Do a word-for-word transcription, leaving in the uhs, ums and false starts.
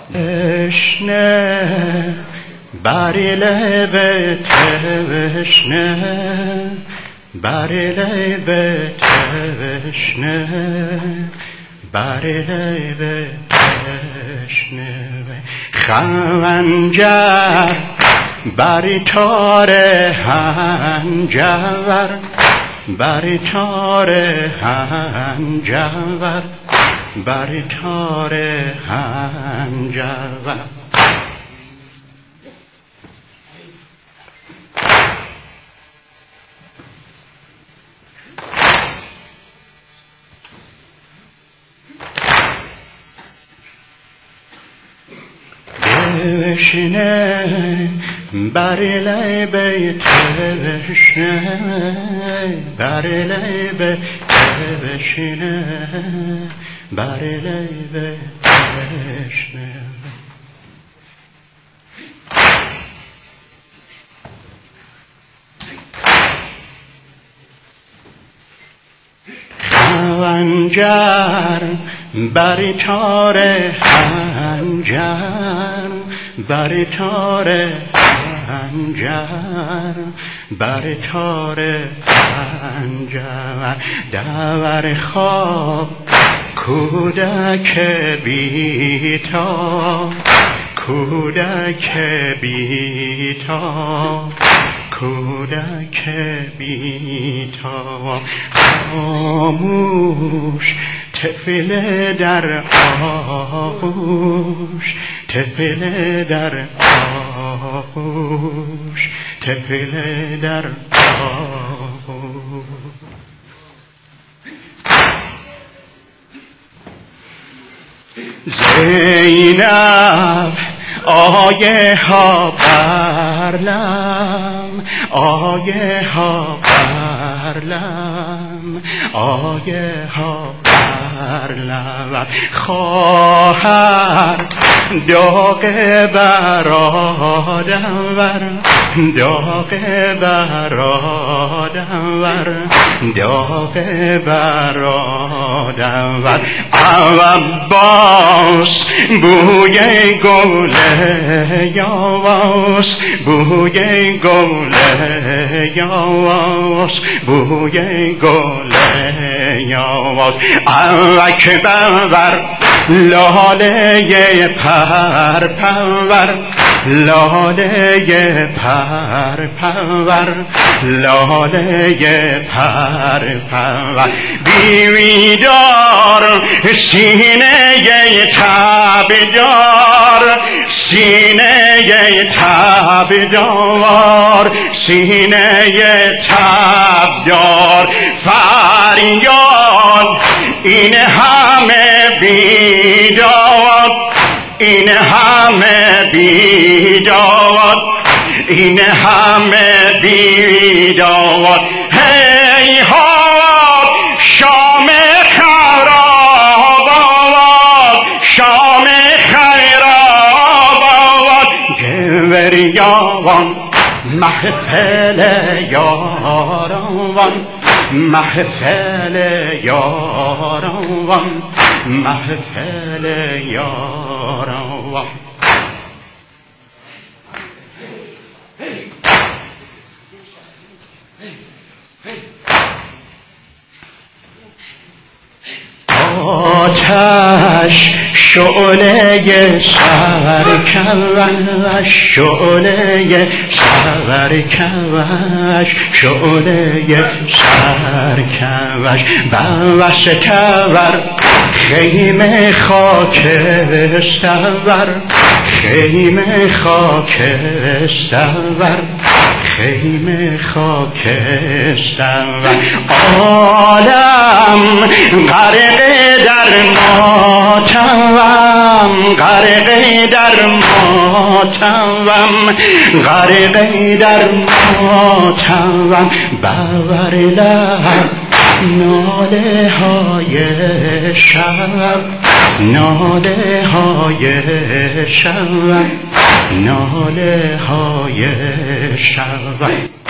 تشنه بری لب تشنه بری لب تشنه بری لب تشنه خنجر بری تار هنجر بری تار هنجر بری تار هنجر تشنه بری لب تشنه بری لب تشنه بری لب تشنه خنجر بری تار هنجر بری تار هنجر بری تار هنجر دور خواب کودک بی‌تاب کودک بی‌تاب کودک بی‌تاب خاموش طفل در آغوش طفل در آغوش طفل در آغوش زینب آیه ها برلم آیه ها برلم آیه ها برلم خواهر داغ برادم ور داغ برادم ور داغ برادم ور عباس بوی گل یاواس بوی گل یاواس بوی گل یاواس اکبر لاله پر پرور لاله پر پرور لاله پر پرور بیویدار سینه تابدار سینه تابدار سینه تابدار فریاد این همه بیداد این همه بیداد این همه بیداد هی هاد شام خراب آباد شام خراب آباد گوریان محفل یاران محفل یاران محفل یاران آتش شعله سرکوش شعله سرکوش شعله سرکوش بوستور خیمه خاکستر خیمه خاکستر خیمه خاکستر عالم غرق در ماتم غرق در ماتم غرق در ماتم باور لب ناله های شب ناله های شب ناله های شب